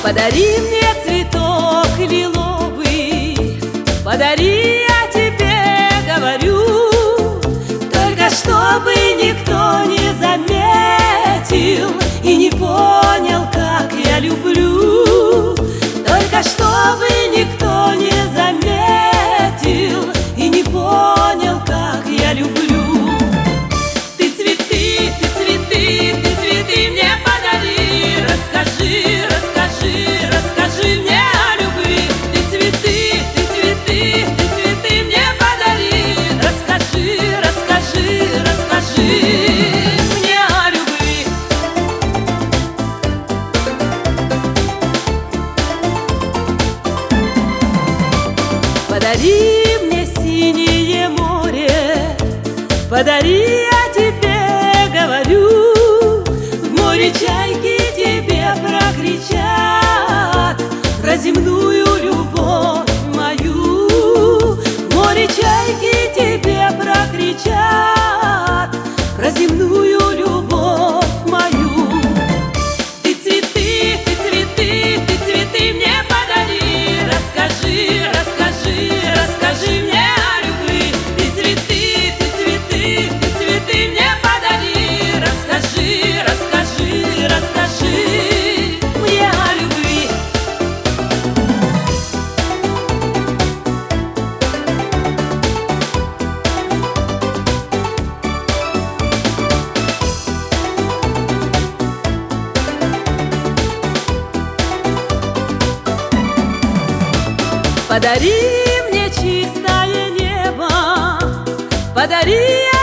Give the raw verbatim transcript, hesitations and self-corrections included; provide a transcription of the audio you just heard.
Подари мне цветок лиловый, подари, я тебе говорю, только чтобы никто не заметил и не понял, как я люблю. Только чтобы никто не заметил и не понял, как я люблю. Ты цветы, ты цветы, ты цветы мне подари, расскажи, расскажи, расскажи мне о любви. Ты цветы, ты цветы, ты цветы мне подари, расскажи, расскажи, расскажи мне о любви. Подари мне синее море, подари, я тебе говорю. В море чайки тебе прокричат про земную любовь мою. В море чайки тебе прокричат про земную любовь мою. Ты цветы, ты цветы, ты цветы мне подари, расскажи, расскажи, расскажи мне о любви. Ты цветы, ты цветы, ты цветы мне подари, расскажи, расскажи, расскажи мне о любви. Подари мне чистое небо, подари.